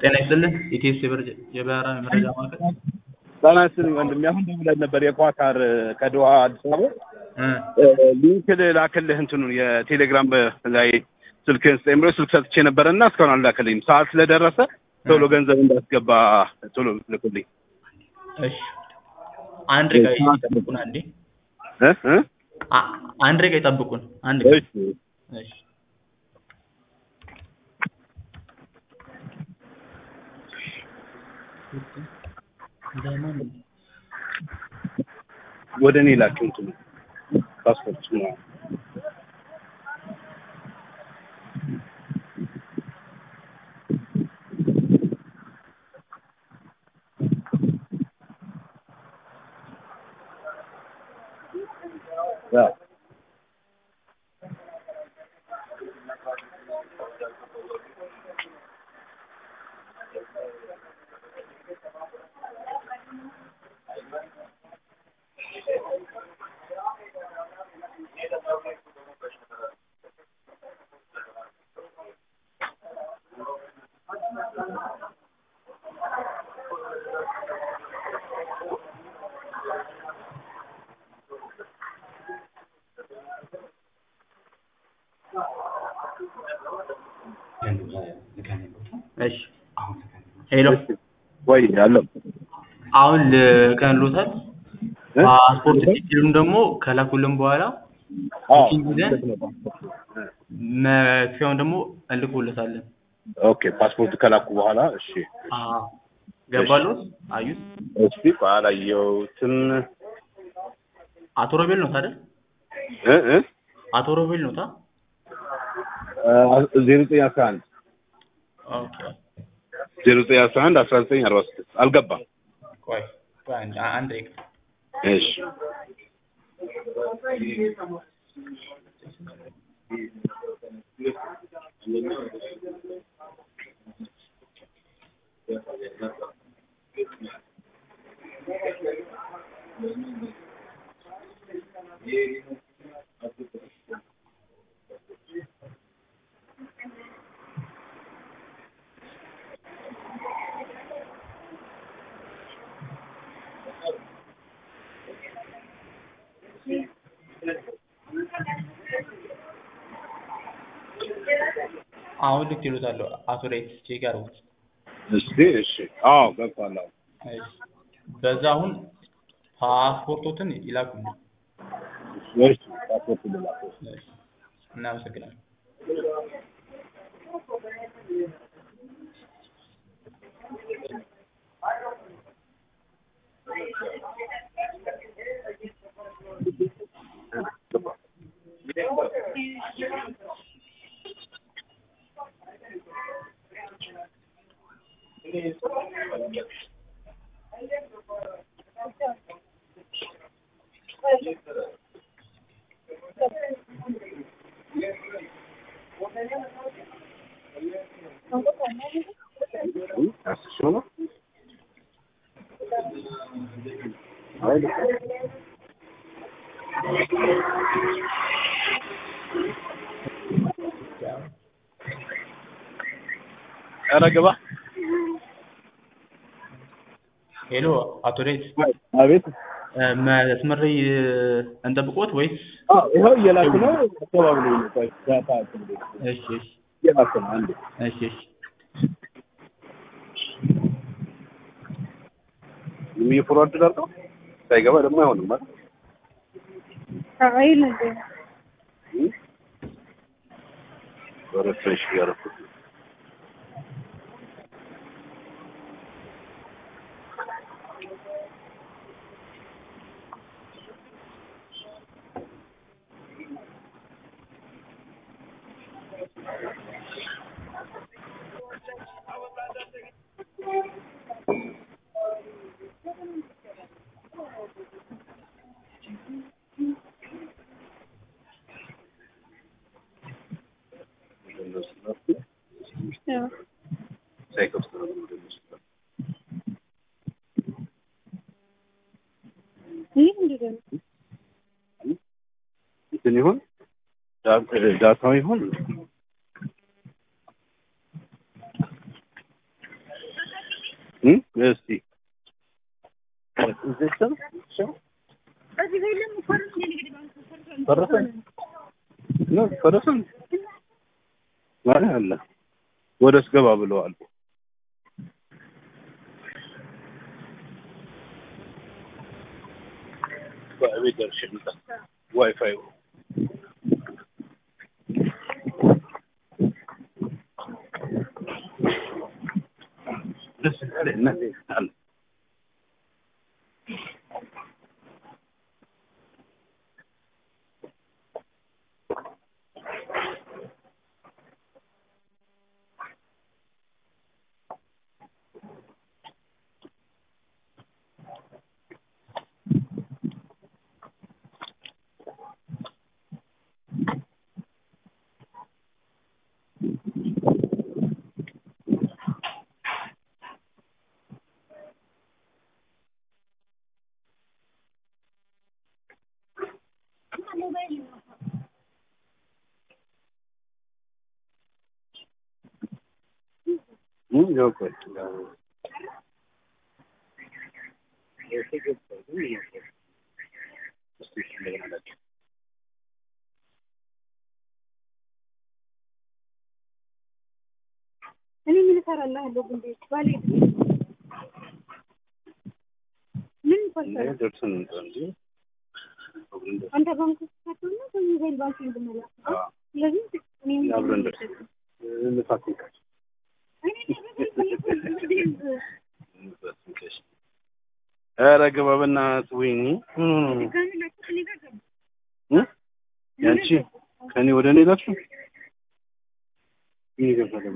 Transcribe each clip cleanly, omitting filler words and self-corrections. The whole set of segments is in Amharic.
ጤና ይስጥልን ኢቲኤስ የበረራ መረጃ ማዕከል። ጤና ይስጥልኝ ወንድሜ። አሁን ደውለን ነበር የኳታር ከዶሃ አዲስ አበባ ሊንክ ላክልህ እንትኑን የቴሌግራም ላይ ስልክህን ስጠኝ ብሎ ስልክ ሰጥቼ ነበረና እስካሁን አልላክልኝም። ሰዓት ስለደረሰ ቶሎ ገንዘብ እንዳስገባ ቶሎ ልኩልኝ። እሺ አንድ ደቂቃ ይጠብቁን አንዴ። አንድ ደቂቃ ይጠብቁን አንድ ደቂቃ። እሺ ወደ እኔ ላክልኝ እንትኑ ፓስፖርት ነው። እሺ ሄሎ ወይ ያለው አሁን ልከንሎታል። ፓስፖርት ዲቴሉን ደግሞ ከላኩልን በኋላ መክፈያውን ደግሞ እንልክሎታለን። ኦኬ ፓስፖርት ከላኩ በኋላ እሺ ገባሎት አዩት። እሺ አላየሁትም። አቶ ሮቤል ነው አይደል? አቶ ሮቤል ነው ታ 0911 ኦኬ 0911 1946 አልገባም። ቆይ አንድ ደቂቃ እሺ አሁን ልክ ይሉታል። አቶ ሬት ቼክ አድርጉት። እሺ አዎ ገብቷል። እሺ በዛ አሁን ፓስፖርቶትን ይላኩልኝ። እሺ ፓስፖርት ይላኩ። እሺ እናመሰግናለን። አረጋባ ሄሎ አቶ ሬት አቤት መስመር ላይ እንጠብቆት ወይስ? ይኸው እየላኩ ነው። ተባብሎ ነው ዳታ እሺ እየላኩ ነው አንዴ። እሺ የሚፎርዋርድ ዳርቀው ሳይገባ ደግሞ አይሆንም ማለት አይ ነገር ወረፈሽ ያረፉ እንትን ይሁን ዳታው ይሁን እስቲ እዚህ በዚህ ላይ ለምን ፈረስ የንግድ ባንክ ፈረሰን ነው ፈረሰን ማለት አለ ወደ ስገባ ብለዋል። በቤት ደርሼ ልምጣ ዋይፋይ ደስ ይላል አለ yo pues እኔ ምን እሰራለሁ ግን ቤት ባሌ ምን ይፈልጋል ደርሰን እንጂ አንተ ባንክ ተከታተልና በሞባይል ባንኪንግ ማለት ነው። ስለዚህ እኔ አብረን ደርሰን እንፋክኝ ኧረ ግባ በእናትህ ወይኔ ያንቺ ከኔ ወደ እኔ ላችሁ ይገባል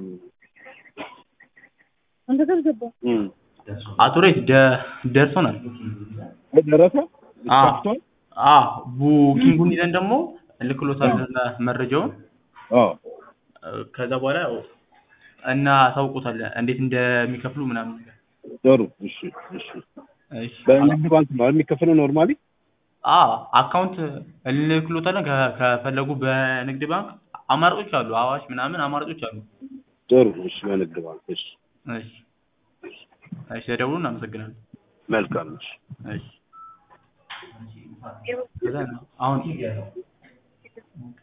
አንተ ተገባ አቶ ሬት ደርሶናል። ደረሰ ቡኪንጉን ይዘን ደግሞ ልክሎታለን መረጃውን። ከዛ በኋላ እና ታውቁታለን እንዴት እንደሚከፍሉ ምናምን። ጥሩ እሺ በንግድ ባንክ ነው የሚከፈለው ኖርማሊ? አካውንት ልክሎታለን። ከፈለጉ በንግድ ባንክ አማራጮች አሉ፣ አዋሽ ምናምን አማራጮች አሉ። ጥሩ እሺ በንግድ ባንክ እሺ ደውሉ። እናመሰግናለን። መልካም እሺ ከዛ አሁን